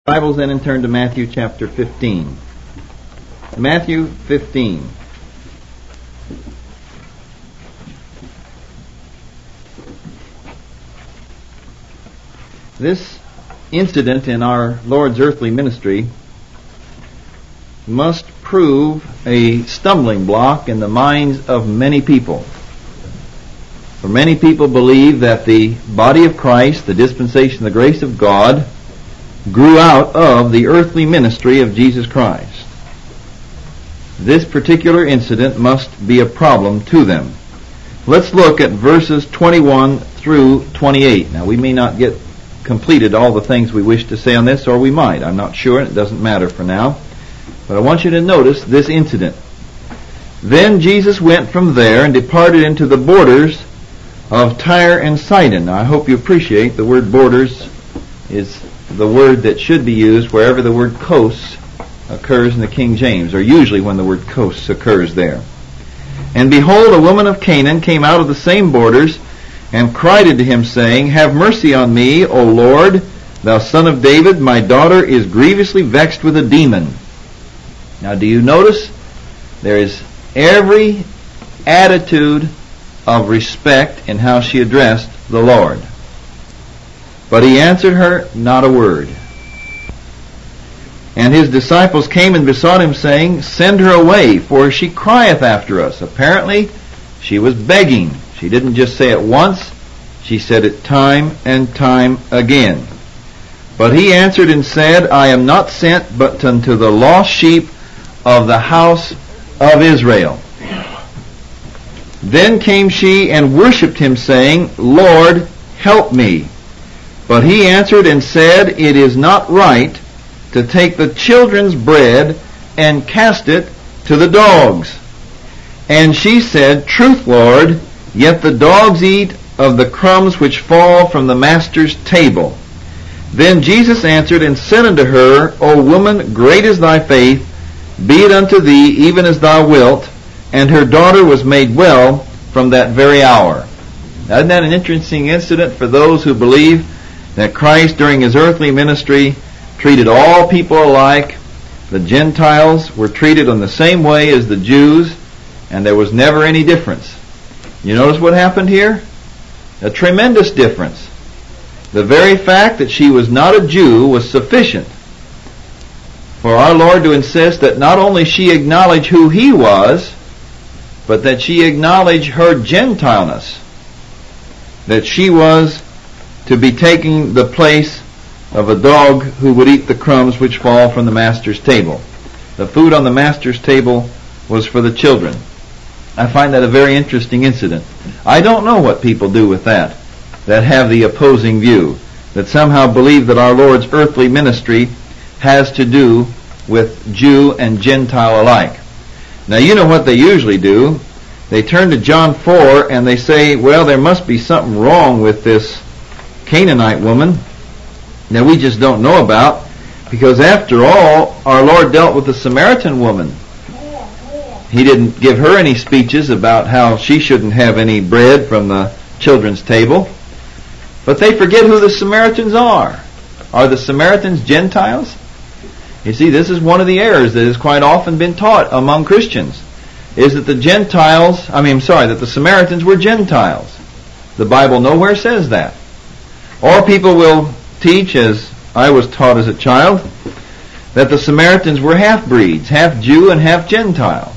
Bibles then and turn to Matthew chapter 15. Matthew 15. This incident in our Lord's earthly ministry must prove a stumbling block in the minds of many people. For many people believe that the body of Christ, the dispensation, the grace of God, grew out of the earthly ministry of Jesus Christ. This particular incident must be a problem to them. Let's look at verses 21 through 28. Now, we may not get completed all the things we wish to say on this, or we might. I'm not sure. It doesn't matter for now. But I want you to notice this incident. Then Jesus went from there and departed into the borders of Tyre and Sidon. Now, I hope you appreciate the word borders is the word that should be used wherever the word coasts occurs in the King James, or usually when the word coasts occurs there. And behold, a woman of Canaan came out of the same borders, and cried unto him, saying, Have mercy on me, O Lord, thou son of David, my daughter is grievously vexed with a demon. Now, do you notice? There is every attitude of respect in how she addressed the Lord. But he answered her not a word. And his disciples came and besought him, saying, Send her away, for she crieth after us. Apparently, she was begging. She didn't just say it once, she said it time and time again. But he answered and said, I am not sent but unto the lost sheep of the house of Israel. Then came she and worshipped him, saying, Lord, help me. But he answered and said, It is not right to take the children's bread and cast it to the dogs. And she said, Truth, Lord, yet the dogs eat of the crumbs which fall from the master's table. Then Jesus answered and said unto her, O woman, great is thy faith, be it unto thee even as thou wilt. And her daughter was made well from that very hour. Now, isn't that an interesting incident for those who believe that Christ during his earthly ministry treated all people alike? The Gentiles were treated in the same way as the Jews, and there was never any difference. You notice what happened here? A tremendous difference. The very fact that she was not a Jew was sufficient for our Lord to insist that not only she acknowledge who he was, but that she acknowledge her Gentileness, that she was to be taking the place of a dog who would eat the crumbs which fall from the master's table. The food on the master's table was for the children. I find that a very interesting incident. I don't know what people do with that have the opposing view, that somehow believe that our Lord's earthly ministry has to do with Jew and Gentile alike. Now, you know what they usually do. They turn to John 4 and they say, well, there must be something wrong with this Canaanite woman that we just don't know about, because after all, our Lord dealt with the Samaritan woman. He didn't give her any speeches about how she shouldn't have any bread from the children's table. But they forget who the Samaritans are. Are the Samaritans Gentiles? You see, this is one of the errors that has quite often been taught among Christians, is that that the Samaritans were Gentiles. The Bible nowhere says that. Or people will teach, as I was taught as a child, that the Samaritans were half-breeds, half Jew and half Gentile.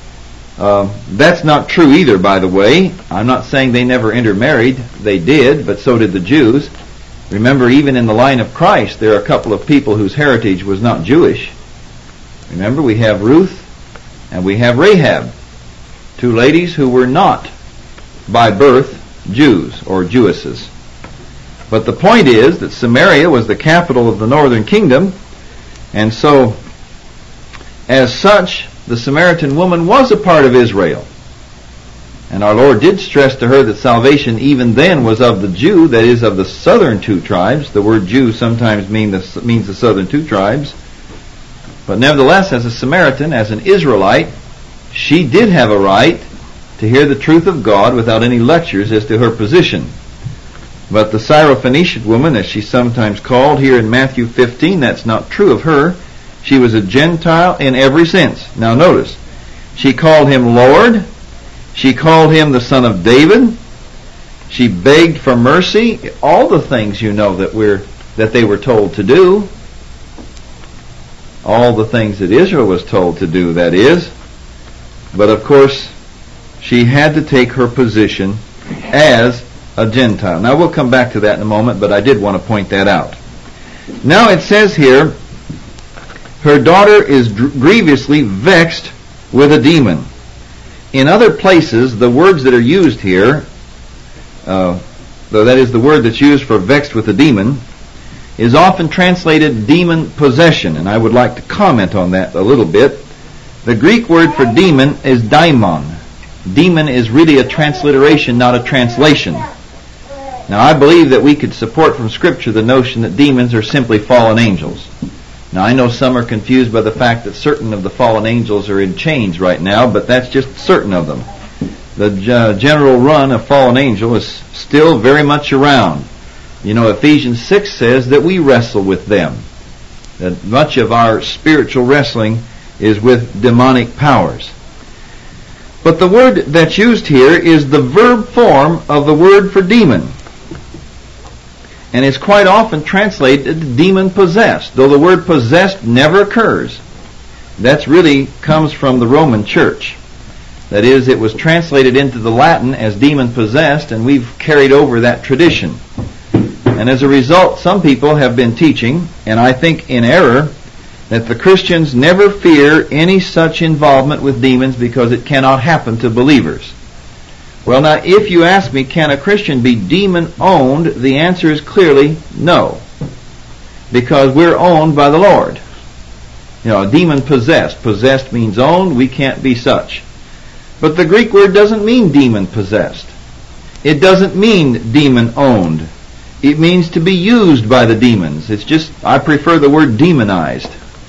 That's not true either, by the way. I'm not saying they never intermarried. They did, but so did the Jews. Remember, even in the line of Christ, there are a couple of people whose heritage was not Jewish. Remember, we have Ruth and we have Rahab, two ladies who were not by birth Jews or Jewesses. But the point is that Samaria was the capital of the northern kingdom, and so, as such, the Samaritan woman was a part of Israel. And our Lord did stress to her that salvation even then was of the Jew, that is, of the southern two tribes. The word Jew sometimes means the southern two tribes. But nevertheless, as a Samaritan, as an Israelite, she did have a right to hear the truth of God without any lectures as to her position. But the Syrophoenician woman, as she's sometimes called here in Matthew 15, that's not true of her. She was a Gentile in every sense. Now notice, she called him Lord. She called him the Son of David. She begged for mercy. All the things you know that they were told to do. All the things that Israel was told to do, that is. But of course, she had to take her position as a Gentile. Now we'll come back to that in a moment, but I did want to point that out. Now it says here, her daughter is grievously vexed with a demon. In other places, the words that are used here, though that is the word that's used for vexed with a demon, is often translated demon possession, and I would like to comment on that a little bit. The Greek word for demon is daimon. Demon is really a transliteration, not a translation. Now I believe that we could support from Scripture the notion that demons are simply fallen angels. Now I know some are confused by the fact that certain of the fallen angels are in chains right now, but that's just certain of them. The general run of fallen angel is still very much around. You know, Ephesians 6 says that we wrestle with them. That much of our spiritual wrestling is with demonic powers. But the word that's used here is the verb form of the word for demon. And it's quite often translated demon possessed, though the word possessed never occurs. That really comes from the Roman Church. That is, it was translated into the Latin as demon possessed, and we've carried over that tradition. And as a result, some people have been teaching, and I think in error, that the Christians never fear any such involvement with demons because it cannot happen to believers. Well, now, if you ask me, can a Christian be demon-owned? The answer is clearly no. Because we're owned by the Lord. You know, demon-possessed. Possessed means owned. We can't be such. But the Greek word doesn't mean demon-possessed. It doesn't mean demon-owned. It means to be used by the demons. It's just, I prefer the word demonized.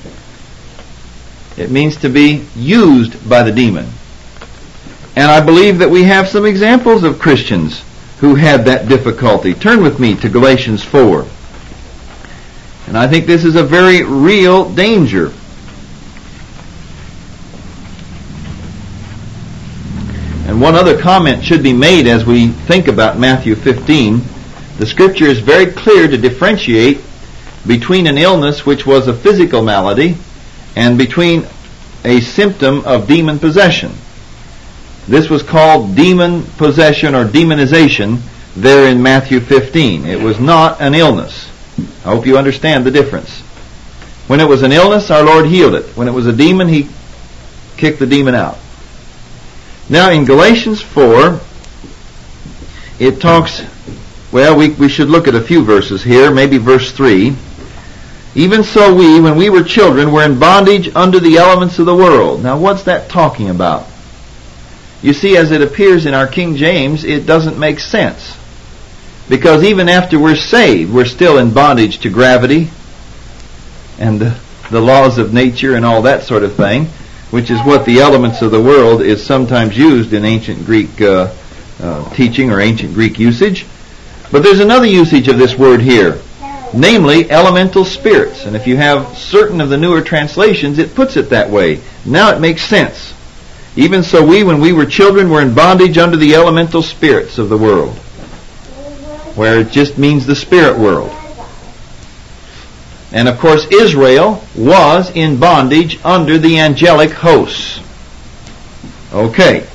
It means to be used by the demon. And I believe that we have some examples of Christians who had that difficulty. Turn with me to Galatians 4. And I think this is a very real danger. And one other comment should be made as we think about Matthew 15. The Scripture is very clear to differentiate between an illness which was a physical malady and between a symptom of demon possession. This was called demon possession or demonization there in Matthew 15. It was not an illness. I hope you understand the difference. When it was an illness, our Lord healed it. When it was a demon, He kicked the demon out. Now in Galatians 4, it talks, well, we should look at a few verses here, maybe verse 3. Even so we, when we were children, were in bondage under the elements of the world. Now what's that talking about? You see, as it appears in our King James, it doesn't make sense. Because even after we're saved, we're still in bondage to gravity and the laws of nature and all that sort of thing, which is what the elements of the world is sometimes used in ancient Greek teaching or ancient Greek usage. But there's another usage of this word here, namely elemental spirits. And if you have certain of the newer translations, it puts it that way. Now it makes sense. Even so we, when we were children, were in bondage under the elemental spirits of the world, where it just means the spirit world. And of course Israel was in bondage under the angelic hosts. Okay.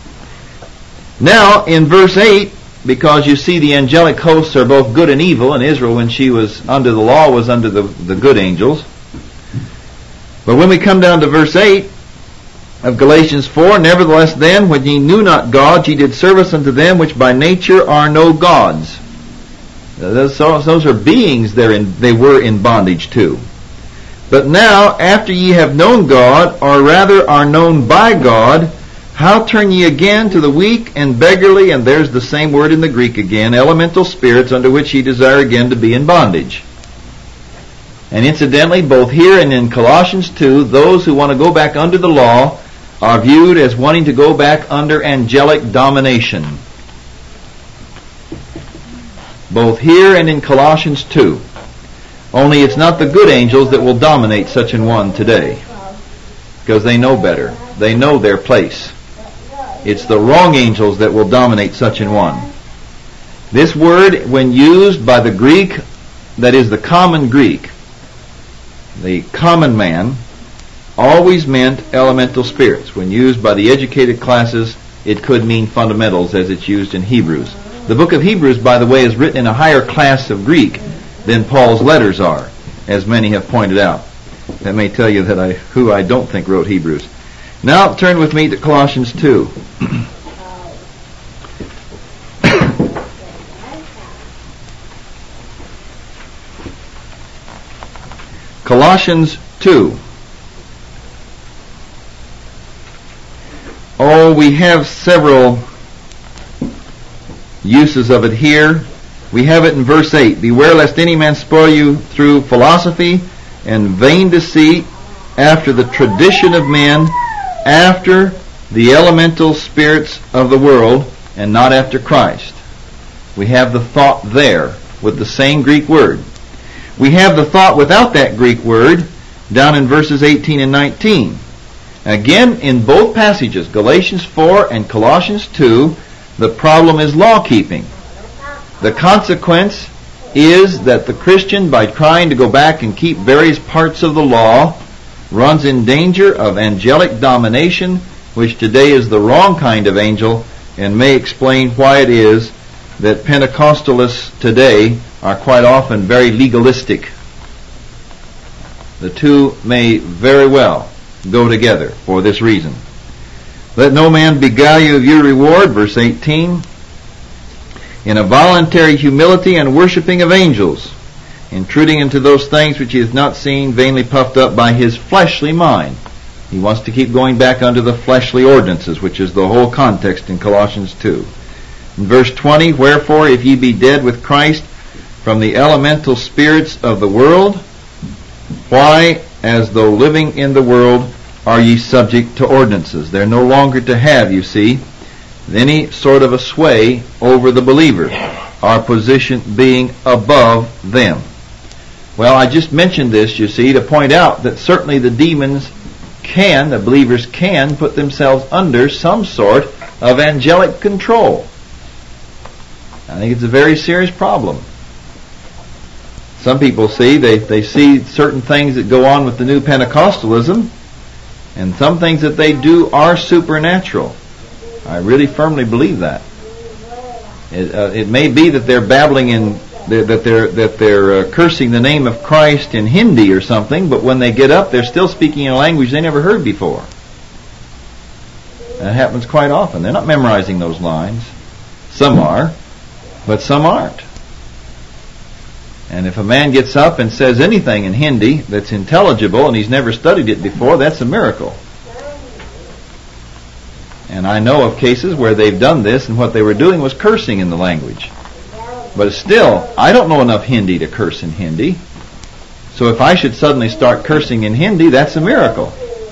Now in verse 8, because you see the angelic hosts are both good and evil, and Israel, when she was under the law, was under the good angels. But when we come down to verse 8 of Galatians 4, nevertheless then, when ye knew not God, ye did service unto them which by nature are no gods. Those are beings they were in bondage to. But now, after ye have known God, or rather are known by God, how turn ye again to the weak and beggarly, and there's the same word in the Greek again, elemental spirits, under which ye desire again to be in bondage. And incidentally, both here and in Colossians 2, those who want to go back under the law are viewed as wanting to go back under angelic domination. both here and in Colossians 2. Only it's not the good angels that will dominate such an one today, because they know better. They know their place. It's the wrong angels that will dominate such an one. This word, when used by the Greek, that is the common Greek, the common man, always meant elemental spirits. When used by the educated classes, it could mean fundamentals as it's used in Hebrews. The book of Hebrews, by the way, is written in a higher class of Greek than Paul's letters are, as many have pointed out. That may tell you that who I don't think wrote Hebrews. Now turn with me to Colossians 2. Colossians 2. Oh, we have several uses of it here. We have it in verse 8. Beware lest any man spoil you through philosophy and vain deceit, after the tradition of men, after the elemental spirits of the world, and not after Christ. We have the thought there with the same Greek word. We have the thought without that Greek word down in verses 18 and 19. Again, in both passages, Galatians 4 and Colossians 2, the problem is law-keeping. The consequence is that the Christian, by trying to go back and keep various parts of the law, runs in danger of angelic domination, which today is the wrong kind of angel, and may explain why it is that Pentecostalists today are quite often very legalistic. The two may very well go together for this reason. Let no man beguile you of your reward, verse 18, in a voluntary humility and worshipping of angels, intruding into those things which he has not seen, vainly puffed up by his fleshly mind. He wants to keep going back under the fleshly ordinances, which is the whole context in Colossians 2. In verse 20, wherefore, if ye be dead with Christ from the elemental spirits of the world, why, as though living in the world, are ye subject to ordinances? They're no longer to have, you see, any sort of a sway over the believer, our position being above them. Well, I just mentioned this, you see, to point out that certainly the demons can, the believers can, put themselves under some sort of angelic control. I think it's a very serious problem. Some people see, they see certain things that go on with the new Pentecostalism, and some things that they do are supernatural. I really firmly believe that. It may be that they're babbling in, that they're cursing the name of Christ in Hindi or something, but when they get up, they're still speaking in a language they never heard before. That happens quite often. They're not memorizing those lines. Some are, but some aren't. And if a man gets up and says anything in Hindi that's intelligible and he's never studied it before, that's a miracle. And I know of cases where they've done this, and what they were doing was cursing in the language. But still, I don't know enough Hindi to curse in Hindi. So if I should suddenly start cursing in Hindi, that's a miracle.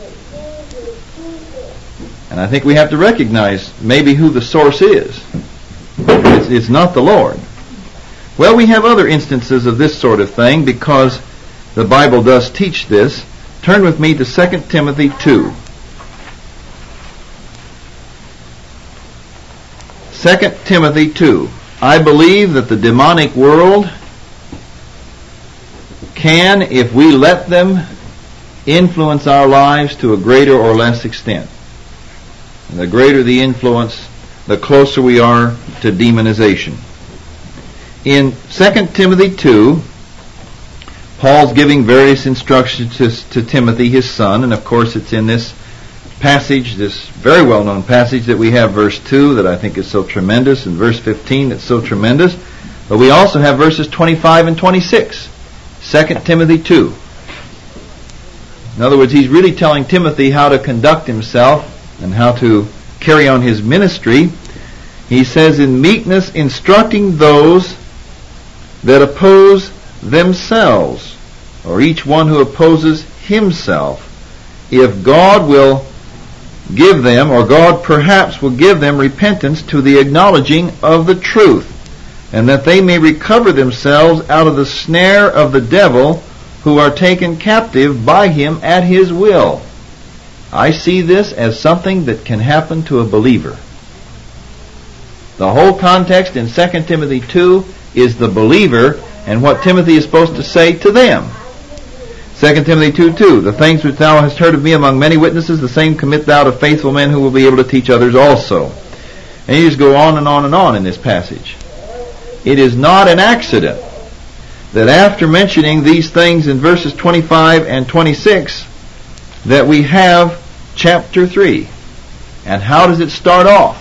And I think we have to recognize maybe who the source is. It's not the Lord. Well, we have other instances of this sort of thing because the Bible does teach this. Turn with me to 2 Timothy 2. 2 Timothy 2. I believe that the demonic world can, if we let them, influence our lives to a greater or less extent. And the greater the influence, the closer we are to demonization. In 2 Timothy 2, Paul's giving various instructions to Timothy, his son, and of course it's in this passage, this very well-known passage that we have, verse 2, that I think is so tremendous, and verse 15 that's so tremendous. But we also have verses 25 and 26, 2 Timothy 2. In other words, he's really telling Timothy how to conduct himself and how to carry on his ministry. He says, in meekness instructing those that oppose themselves, or each one who opposes himself, if God will give them, or God perhaps will give them repentance to the acknowledging of the truth, and that they may recover themselves out of the snare of the devil, who are taken captive by him at his will. I see this as something that can happen to a believer. The whole context in 2 Timothy 2 is the believer and what Timothy is supposed to say to them. 2 Timothy 2:2, the things which thou hast heard of me among many witnesses, the same commit thou to faithful men who will be able to teach others also. And you just go on and on and on in this passage. It is not an accident that after mentioning these things in verses 25 and 26, that we have chapter 3. And how does it start off?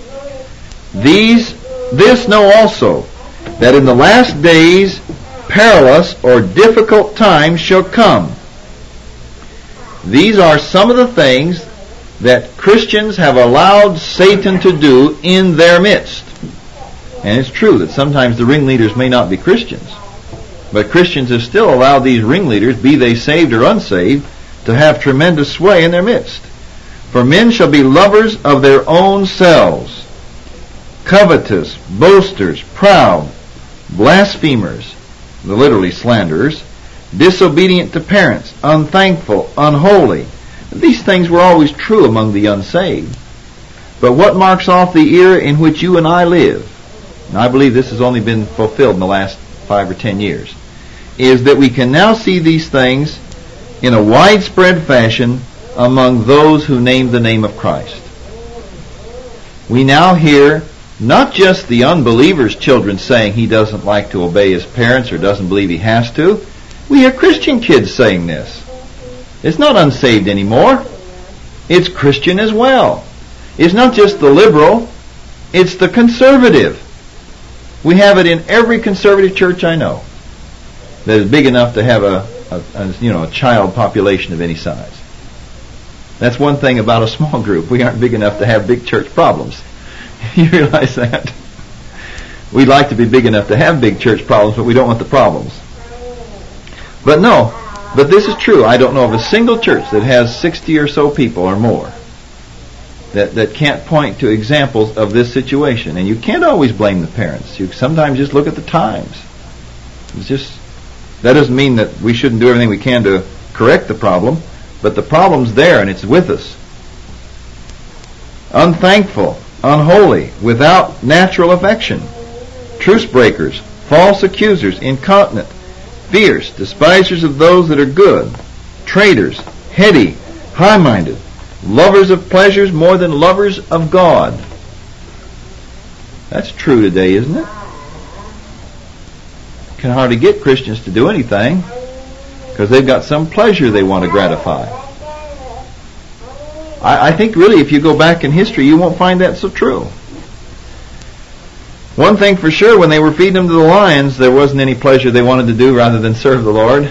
This know also, that in the last days perilous or difficult times shall come. These are some of the things that Christians have allowed Satan to do in their midst. And it's true that sometimes the ringleaders may not be Christians, but Christians have still allowed these ringleaders, be they saved or unsaved, to have tremendous sway in their midst. For men shall be lovers of their own selves, covetous, boasters, proud, blasphemers, literally slanderers, disobedient to parents, unthankful, unholy. These things were always true among the unsaved. But what marks off the era in which you and I live, and I believe this has only been fulfilled in the last 5 or 10 years, is that we can now see these things in a widespread fashion among those who name the name of Christ. We now hear not just the unbeliever's children saying he doesn't like to obey his parents or doesn't believe he has to. We hear Christian kids saying this. It's not unsaved anymore. It's Christian as well. It's not just the liberal, it's the conservative. We have it in every conservative church I know that is big enough to have a child population of any size. That's one thing about a small group. We aren't big enough to have big church problems. You realize that? We'd like to be big enough to have big church problems, but we don't want the problems. But this is true. I don't know of a single church that has 60 or so people or more that can't point to examples of this situation. And you can't always blame the parents. You sometimes just look at the times. That doesn't mean that we shouldn't do everything we can to correct the problem, but the problem's there and it's with us. Unthankful, unholy, without natural affection, truce breakers, false accusers, incontinent, fierce, despisers of those that are good, traitors, heady, high-minded, lovers of pleasures more than lovers of God. That's true today, isn't it? Can hardly get Christians to do anything because they've got some pleasure they want to gratify. I think really if you go back in history you won't find that so true. One thing for sure, when they were feeding them to the lions, there wasn't any pleasure they wanted to do rather than serve the Lord.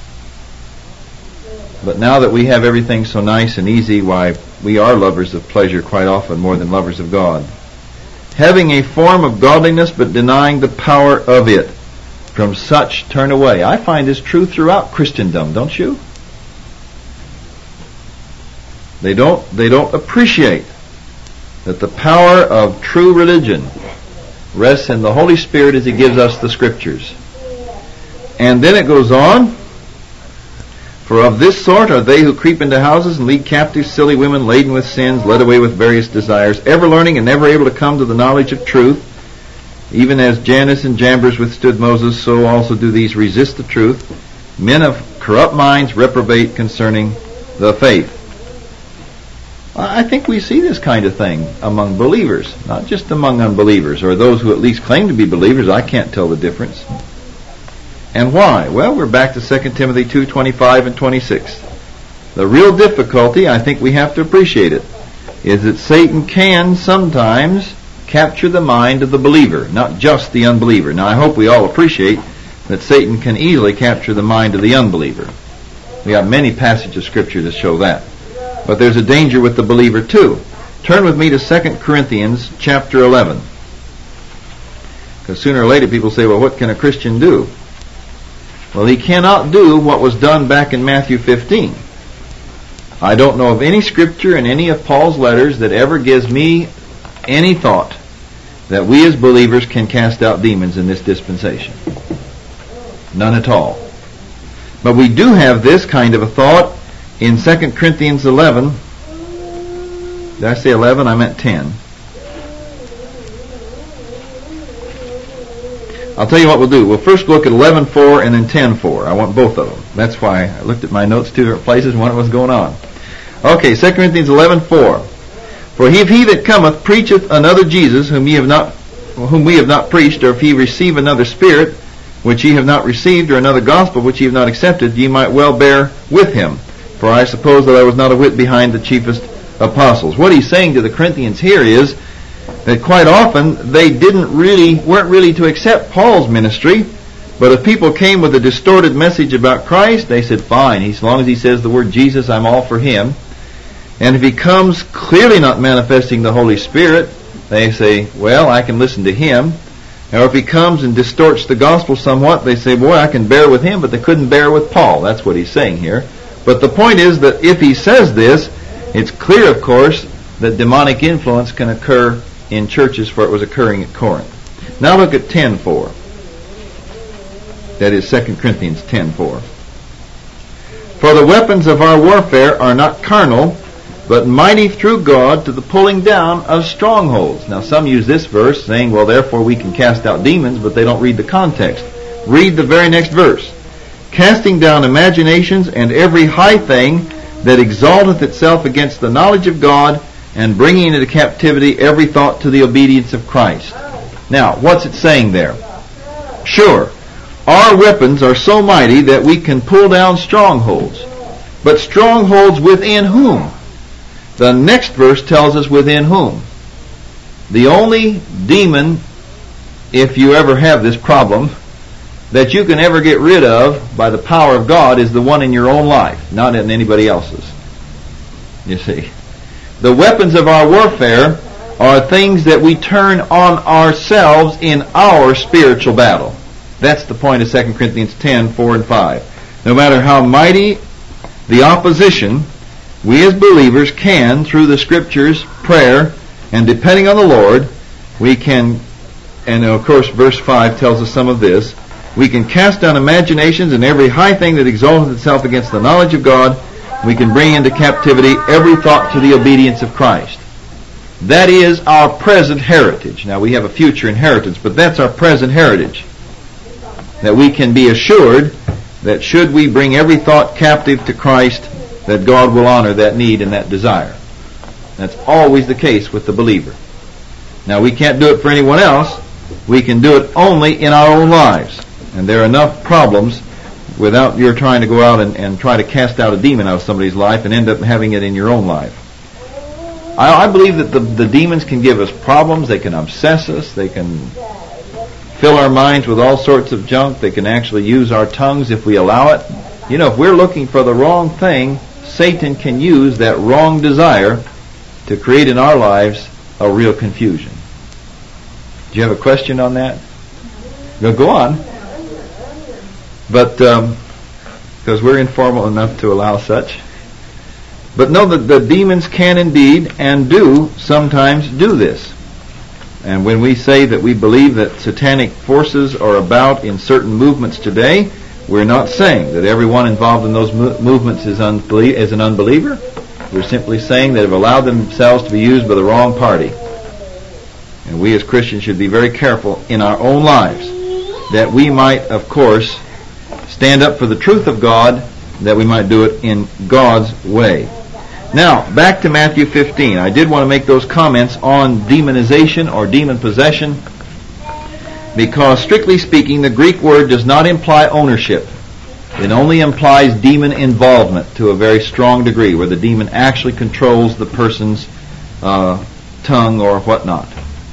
But now that we have everything so nice and easy, why, we are lovers of pleasure quite often more than lovers of God. Having a form of godliness but denying the power of it. From such turn away. I find this true throughout Christendom, don't you? They don't appreciate that the power of true religion rests in the Holy Spirit as He gives us the Scriptures. And then it goes on, for of this sort are they who creep into houses and lead captive silly women laden with sins, led away with various desires, ever learning and never able to come to the knowledge of truth. Even as Jannes and Jambres withstood Moses, so also do these resist the truth. Men of corrupt minds reprobate concerning the faith. I think we see this kind of thing among believers, not just among unbelievers, or those who at least claim to be believers. I can't tell the difference. And why? Well, we're back to 2 Timothy 2:25 and 26. The real difficulty, I think we have to appreciate it, is that Satan can sometimes capture the mind of the believer, not just the unbeliever. Now, I hope we all appreciate that Satan can easily capture the mind of the unbeliever. We have many passages of Scripture to show that. But there's a danger with the believer too. Turn with me to 2 Corinthians chapter 11. Because sooner or later people say, well, what can a Christian do? Well, he cannot do what was done back in Matthew 15. I don't know of any Scripture in any of Paul's letters that ever gives me any thought that we as believers can cast out demons in this dispensation. None at all. But we do have this kind of a thought in 2 Corinthians 11. Did I say 11? I meant 10. I'll tell you what we'll do. We'll first look at 11:4 and then 10:4. I want both of them. That's why I looked at my notes two different places and wondered what was going on. Okay, 2 Corinthians 11:4. For if he that cometh preacheth another Jesus, whom we have not preached, or if he receive another spirit, which ye have not received, or another gospel, which ye have not accepted, ye might well bear with him. For I suppose that I was not a whit behind the chiefest apostles. What he's saying to the Corinthians here is that quite often they weren't really to accept Paul's ministry, but if people came with a distorted message about Christ, they said, fine, as long as he says the word Jesus, I'm all for him. And if he comes clearly not manifesting the Holy Spirit, they say, well, I can listen to him. Or if he comes and distorts the gospel somewhat, they say, boy, I can bear with him, but they couldn't bear with Paul. That's what he's saying here. But the point is that if he says this, it's clear, of course, that demonic influence can occur in churches, for it was occurring at Corinth. Now look at 10:4. That is 2 Corinthians 10:4. For the weapons of our warfare are not carnal, but mighty through God to the pulling down of strongholds. Now some use this verse saying, well, therefore we can cast out demons, but they don't read the context. Read the very next verse. Casting down imaginations and every high thing that exalteth itself against the knowledge of God, and bringing into captivity every thought to the obedience of Christ. Now, what's it saying there? Sure, our weapons are so mighty that we can pull down strongholds. But strongholds within whom? The next verse tells us within whom. The only demon, if you ever have this problem, that you can ever get rid of by the power of God is the one in your own life, not in anybody else's. You see. The weapons of our warfare are things that we turn on ourselves in our spiritual battle. That's the point of 2 Corinthians 10:4 and 5. No matter how mighty the opposition, we as believers can, through the Scriptures, prayer, and depending on the Lord, we can, and of course verse 5 tells us some of this, we can cast down imaginations and every high thing that exalteth itself against the knowledge of God. We can bring into captivity every thought to the obedience of Christ. That is our present heritage. Now we have a future inheritance, but that's our present heritage. That we can be assured that should we bring every thought captive to Christ, that God will honor that need and that desire. That's always the case with the believer. Now we can't do it for anyone else. We can do it only in our own lives. And there are enough problems without your trying to go out and try to cast out a demon out of somebody's life and end up having it in your own life. I believe that the demons can give us problems. They can obsess us. They can fill our minds with all sorts of junk. They can actually use our tongues if we allow it. You know, if we're looking for the wrong thing, Satan can use that wrong desire to create in our lives a real confusion. Do you have a question on that? Go on. But, because we're informal enough to allow such. But know that the demons can indeed and do sometimes do this. And when we say that we believe that satanic forces are about in certain movements today, we're not saying that everyone involved in those movements is an unbeliever. We're simply saying that have allowed themselves to be used by the wrong party. And we as Christians should be very careful in our own lives that we might, of course, stand up for the truth of God, that we might do it in God's way. Now, back to Matthew 15. I did want to make those comments on demonization or demon possession because, strictly speaking, the Greek word does not imply ownership. It only implies demon involvement to a very strong degree, where the demon actually controls the person's tongue or whatnot.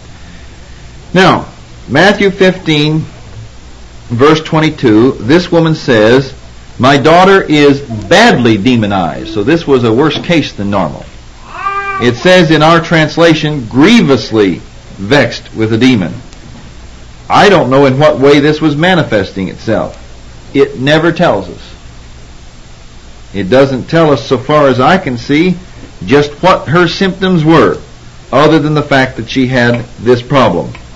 Now, Matthew 15, verse 22, this woman says, my daughter is badly demonized. So this was a worse case than normal. It says in our translation, grievously vexed with a demon. I don't know in what way this was manifesting itself. It never tells us. It doesn't tell us, so far as I can see, just what her symptoms were, other than the fact that she had this problem.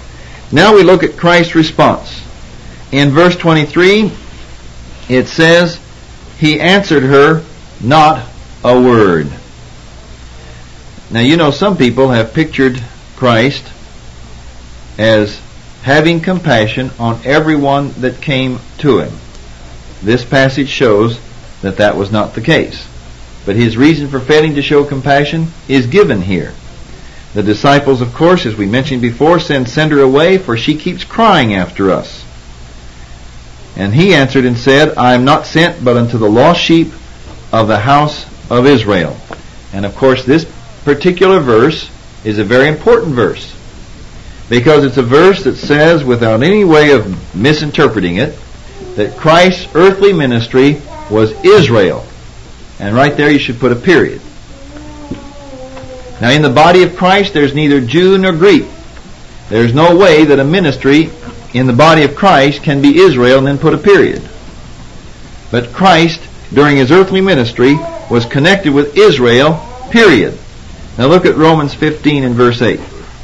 Now we look at Christ's response. In verse 23, it says, He answered her not a word. Now you know some people have pictured Christ as having compassion on everyone that came to Him. This passage shows that that was not the case. But His reason for failing to show compassion is given here. The disciples, of course, as we mentioned before, send her away, for she keeps crying after us. And He answered and said, I am not sent but unto the lost sheep of the house of Israel. And of course, this particular verse is a very important verse, because it's a verse that says, without any way of misinterpreting it, that Christ's earthly ministry was Israel. And right there you should put a period. Now in the body of Christ there's neither Jew nor Greek. There's no way that a ministry in the body of Christ can be Israel and then put a period. But Christ, during His earthly ministry, was connected with Israel, period. Now look at Romans 15 and verse 8.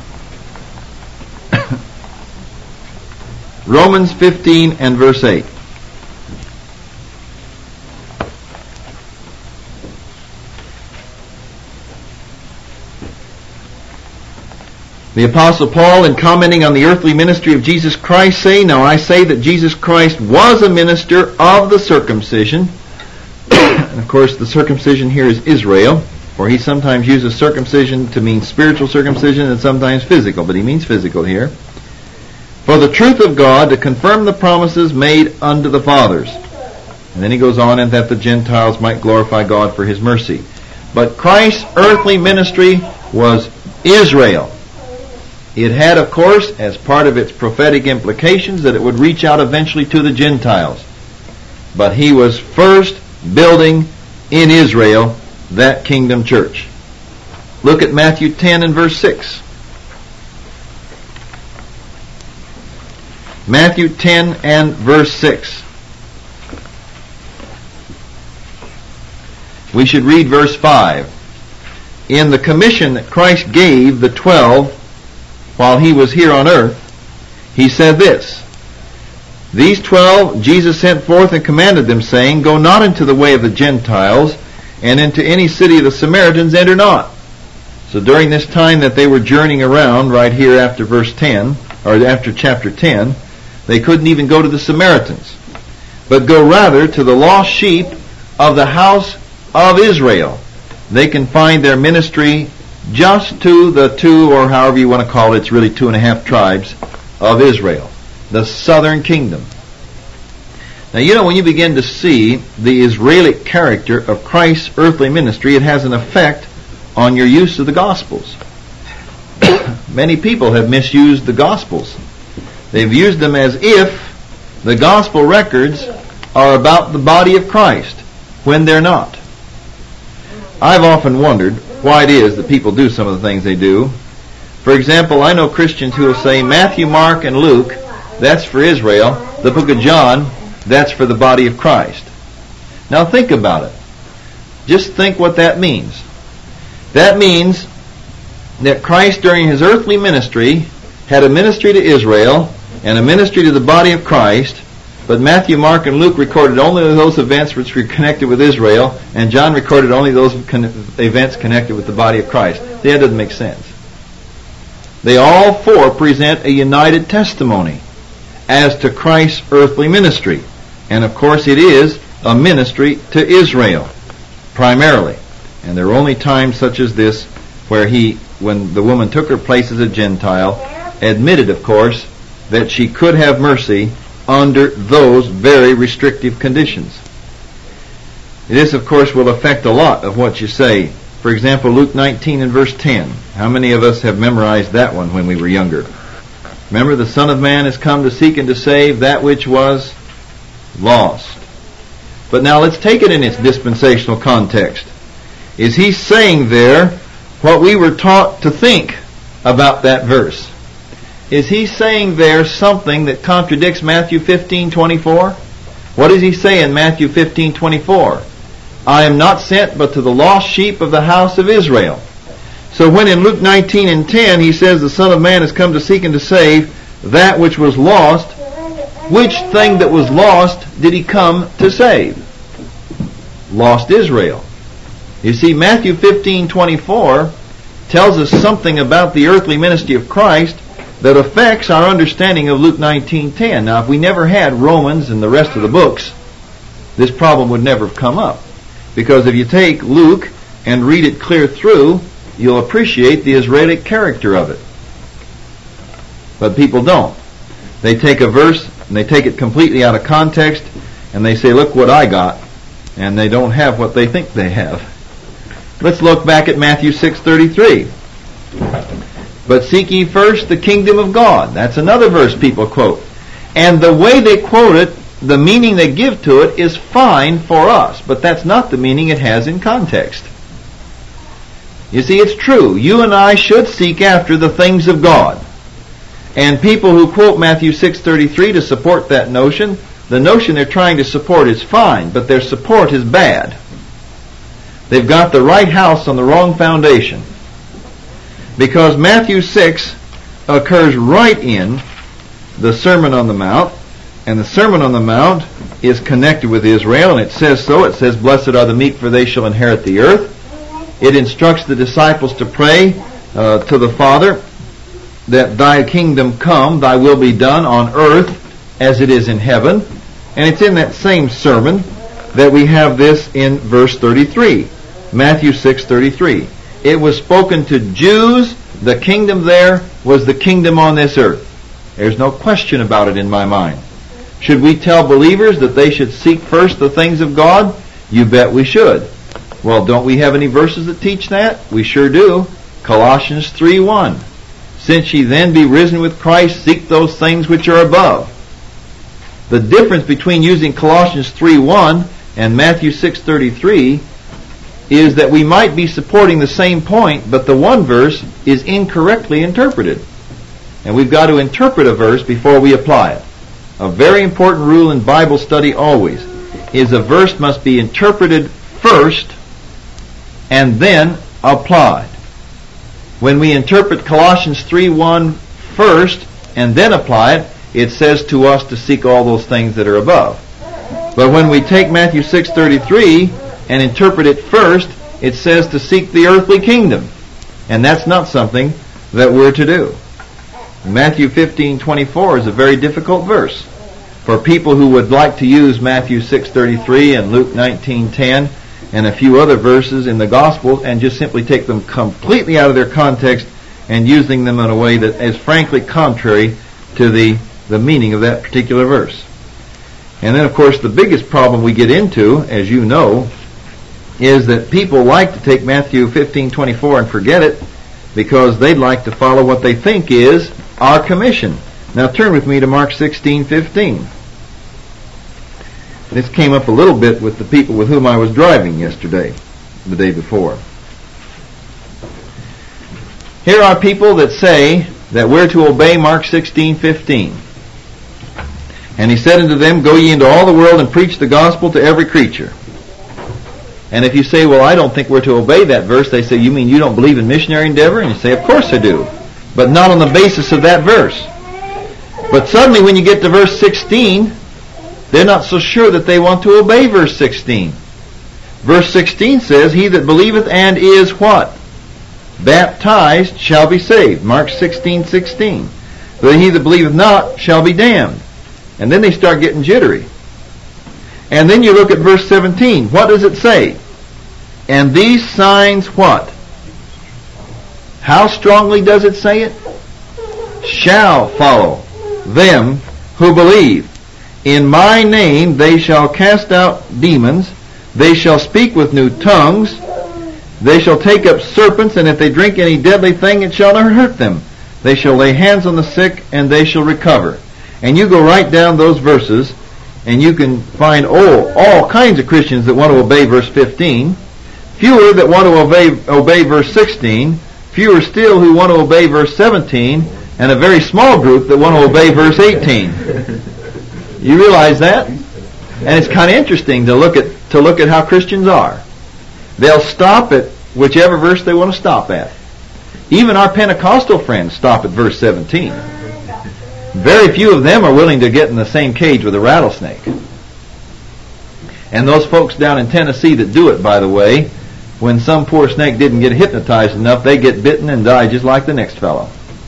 Romans 15 and verse 8. The Apostle Paul, in commenting on the earthly ministry of Jesus Christ, saying, Now I say that Jesus Christ was a minister of the circumcision. And of course the circumcision here is Israel, for he sometimes uses circumcision to mean spiritual circumcision and sometimes physical, but he means physical here. For the truth of God, to confirm the promises made unto the fathers. And then he goes on, and that the Gentiles might glorify God for His mercy. But Christ's earthly ministry was Israel. It had, of course, as part of its prophetic implications, that it would reach out eventually to the Gentiles. But He was first building in Israel that kingdom church. Look at Matthew 10 and verse 6. Matthew 10 and verse 6. We should read verse 5. In the commission that Christ gave the 12 while He was here on earth, He said this, These 12 Jesus sent forth and commanded them, saying, Go not into the way of the Gentiles, and into any city of the Samaritans enter not. So during this time that they were journeying around, right here after verse 10, or after chapter 10, they couldn't even go to the Samaritans, but go rather to the lost sheep of the house of Israel. They can find their ministry just to the 2, or however you want to call it, it's really 2.5 tribes of Israel, the southern kingdom. Now you know, when you begin to see the Israeli character of Christ's earthly ministry, it has an effect on your use of the Gospels. Many people have misused the Gospels. They've used them as if the Gospel records are about the body of Christ, when they're not. I've often wondered why it is that people do some of the things they do. For example, I know Christians who will say Matthew, Mark, and Luke, that's for Israel. The book of John, that's for the body of Christ. Now think about it. Just think what that means. That means that Christ during His earthly ministry had a ministry to Israel and a ministry to the body of Christ, but Matthew, Mark, and Luke recorded only those events which were connected with Israel, and John recorded only those events connected with the body of Christ. That doesn't make sense. They all 4 present a united testimony as to Christ's earthly ministry. And of course it is a ministry to Israel, primarily. And there are only times such as this where when the woman took her place as a Gentile, admitted, of course, that she could have mercy under those very restrictive conditions. This, of course, will affect a lot of what you say. For example, Luke 19 and verse 10. How many of us have memorized that one when we were younger? Remember, the Son of Man has come to seek and to save that which was lost. But now let's take it in its dispensational context. Is He saying there what we were taught to think about that verse? Is He saying there something that contradicts Matthew 15:24? What does He say in Matthew 15:24? I am not sent but to the lost sheep of the house of Israel. So when in Luke 19 and 10 He says the Son of Man has come to seek and to save that which was lost, which thing that was lost did he come to save? Lost Israel. You see, Matthew 15:24 tells us something about the earthly ministry of Christ that affects our understanding of Luke 19:10. Now, if we never had Romans and the rest of the books, this problem would never have come up. Because if you take Luke and read it clear through, you'll appreciate the Israelic character of it. But people don't. They take a verse and they take it completely out of context and they say, look what I got. And they don't have what they think they have. Let's look back at Matthew 6:33. But seek ye first the kingdom of God. That's another verse people quote. And the way they quote it, the meaning they give to it is fine for us, but that's not the meaning it has in context. You see, it's true. You and I should seek after the things of God. And people who quote Matthew 6:33 to support that notion, the notion they're trying to support is fine, but their support is bad. They've got the right house on the wrong foundation. Because Matthew 6 occurs right in the Sermon on the Mount, and the Sermon on the Mount is connected with Israel, and it says so. It says, blessed are the meek, for they shall inherit the earth. It instructs the disciples to pray to the Father that thy kingdom come, thy will be done on earth as it is in heaven. And it's in that same sermon that we have this in verse 33. Matthew 6:33. It was spoken to Jews. The kingdom there was the kingdom on this earth. There's no question about it in my mind. Should we tell believers that they should seek first the things of God? You bet we should. Well, don't we have any verses that teach that? We sure do. Colossians 3:1. Since ye then be risen with Christ, seek those things which are above. The difference between using Colossians 3:1 and Matthew 6:33 is that we might be supporting the same point, but the one verse is incorrectly interpreted. And we've got to interpret a verse before we apply it. A very important rule in Bible study always is a verse must be interpreted first and then applied. When we interpret Colossians 3:1 first and then apply it, it says to us to seek all those things that are above. But when we take Matthew 6:33 and interpret it first, it says to seek the earthly kingdom. And that's not something that we're to do. Matthew 15:24 is a very difficult verse for people who would like to use Matthew 6:33 and Luke 19:10 and a few other verses in the Gospels and just simply take them completely out of their context and using them in a way that is frankly contrary to the meaning of that particular verse. And then, of course, the biggest problem we get into, as you know, is that people like to take Matthew 15:24 and forget it because they'd like to follow what they think is our commission. Now turn with me to Mark 16:15. This came up a little bit with the people with whom I was driving yesterday, the day before. Here are people that say that we're to obey Mark 16:15. And he said unto them, go ye into all the world and preach the gospel to every creature. And if you say, well, I don't think we're to obey that verse, they say, you mean you don't believe in missionary endeavor? And you say, of course I do. But not on the basis of that verse. But suddenly when you get to verse 16, they're not so sure that they want to obey verse 16. Verse 16 says, he that believeth and is what? Baptized shall be saved. Mark 16:16. But he that believeth not shall be damned. And then they start getting jittery. And then you look at verse 17. What does it say? And these signs what? How strongly does it say it? Shall follow them who believe. In my name they shall cast out demons. They shall speak with new tongues. They shall take up serpents, and if they drink any deadly thing, it shall not hurt them. They shall lay hands on the sick, and they shall recover. And you go right down those verses, and you can find all kinds of Christians that want to obey verse 15, fewer that want to obey verse 16, fewer still who want to obey verse 17, and a very small group that want to obey verse 18. You realize that? And it's kind of interesting to look at how Christians are. They'll stop at whichever verse they want to stop at. Even our Pentecostal friends stop at verse 17. Very few of them are willing to get in the same cage with a rattlesnake. And those folks down in Tennessee that do it, by the way, when some poor snake didn't get hypnotized enough, they get bitten and die just like the next fellow.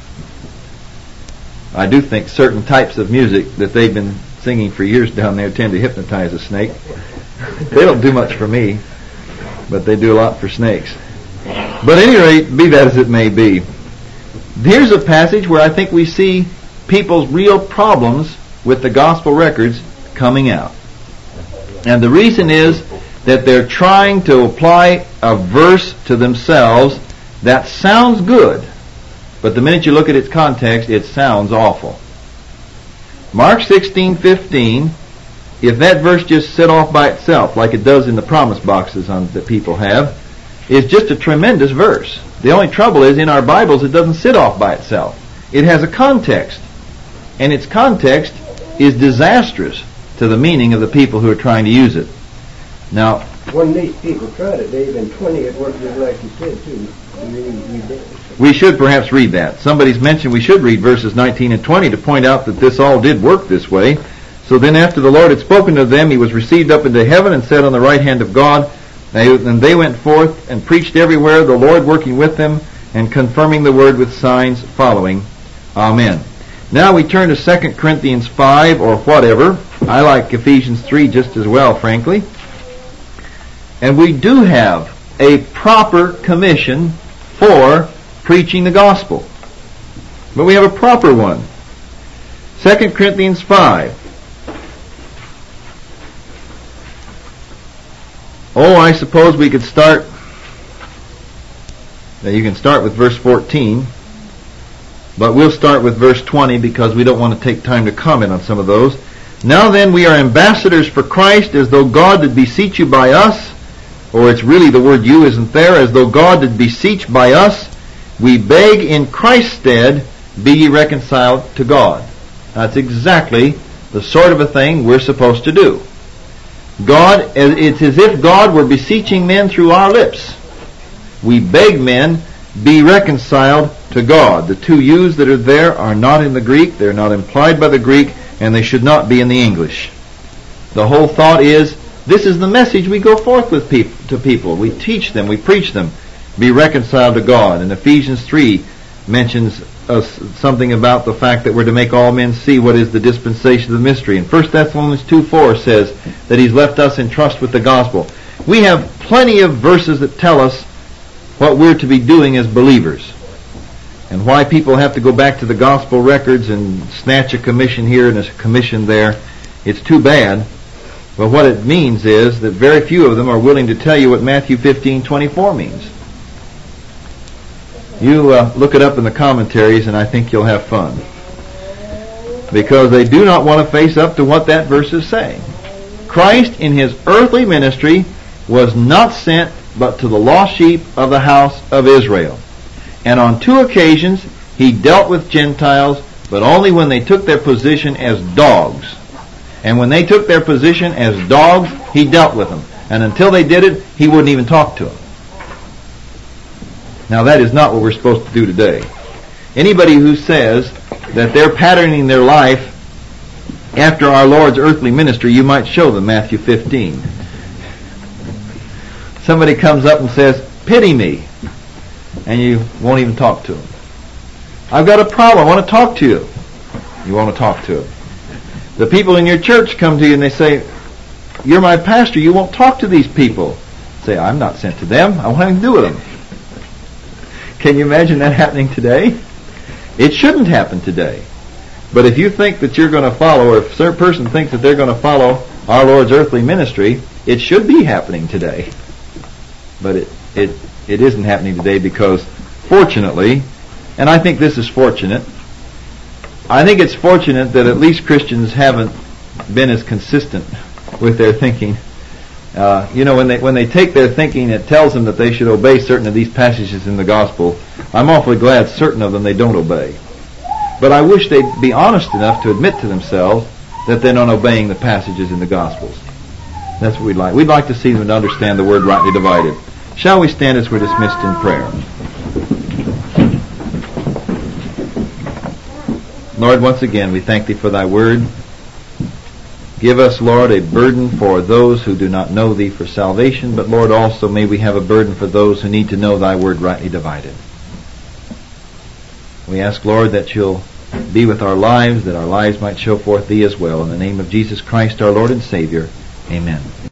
I do think certain types of music that they've been singing for years down there tend to hypnotize a snake. They don't do much for me, but they do a lot for snakes. But at any rate, be that as it may be, here's a passage where I think we see people's real problems with the gospel records coming out. And the reason is that they're trying to apply a verse to themselves that sounds good, but the minute you look at its context, it sounds awful. Mark 16:15, if that verse just set off by itself, like it does in the promise boxes that people have, is just a tremendous verse. The only trouble is, in our Bibles, it doesn't sit off by itself. It has a context, and its context is disastrous to the meaning of the people who are trying to use it. Now, when these people tried it, Dave, in 20 it worked just like you said, too. We should perhaps read that. Somebody's mentioned we should read verses 19 and 20 to point out that this all did work this way. So then after the Lord had spoken to them, he was received up into heaven and sat on the right hand of God. And they went forth and preached everywhere, the Lord working with them and confirming the word with signs following. Amen. Now we turn to 2 Corinthians 5 or whatever. I like Ephesians 3 just as well, frankly. And we do have a proper commission for preaching the gospel. But we have a proper one. 2 Corinthians 5. Oh, I suppose we could start. Now you can start with verse 14. But we'll start with verse 20 because we don't want to take time to comment on some of those. Now then, we are ambassadors for Christ, as though God did beseech you by us. Or it's really the word you isn't there. As though God did beseech by us. We beg in Christ's stead, be ye reconciled to God. That's exactly the sort of a thing we're supposed to do. It's as if God were beseeching men through our lips. We beg men, be reconciled to God. The two yous that are there are not in the Greek, they're not implied by the Greek, and they should not be in the English. The whole thought is, this is the message we go forth with to people. We teach them, we preach them, be reconciled to God. And Ephesians 3 mentions something about the fact that we're to make all men see what is the dispensation of the mystery. And 1 Thessalonians 2:4 says that he's left us in trust with the gospel. We have plenty of verses that tell us what we're to be doing as believers. And why people have to go back to the gospel records and snatch a commission here and a commission there, it's too bad. But what it means is that very few of them are willing to tell you what Matthew 15:24 means. You look it up in the commentaries and I think you'll have fun. Because they do not want to face up to what that verse is saying. Christ in his earthly ministry was not sent but to the lost sheep of the house of Israel. And on 2 occasions he dealt with Gentiles, but only when they took their position as dogs. And when they took their position as dogs, he dealt with them. And until they did it, he wouldn't even talk to them. Now that is not what we're supposed to do today. Anybody who says that they're patterning their life after our Lord's earthly ministry, you might show them Matthew 15. Somebody comes up and says, pity me. And you won't even talk to them. I've got a problem, I want to talk to you. You want to talk to them. The people in your church come to you and they say, you're my pastor, you won't talk to these people. Say, I'm not sent to them, I want nothing to do with them. Can you imagine that happening today? It shouldn't happen today. But if you think that you're going to follow, or if a certain person thinks that they're going to follow our Lord's earthly ministry, it should be happening today. But it isn't happening today because, fortunately, and I think this is fortunate, I think it's fortunate that at least Christians haven't been as consistent with their thinking. When they take their thinking, it tells them that they should obey certain of these passages in the gospel. I'm awfully glad certain of them they don't obey. But I wish they'd be honest enough to admit to themselves that they're not obeying the passages in the gospels. That's what we'd like. We'd like to see them to understand the word rightly divided. Shall we stand as we're dismissed in prayer? Lord, once again, we thank Thee for Thy Word. Give us, Lord, a burden for those who do not know Thee for salvation, but Lord, also may we have a burden for those who need to know Thy Word rightly divided. We ask, Lord, that You'll be with our lives, that our lives might show forth Thee as well. In the name of Jesus Christ, our Lord and Savior, amen.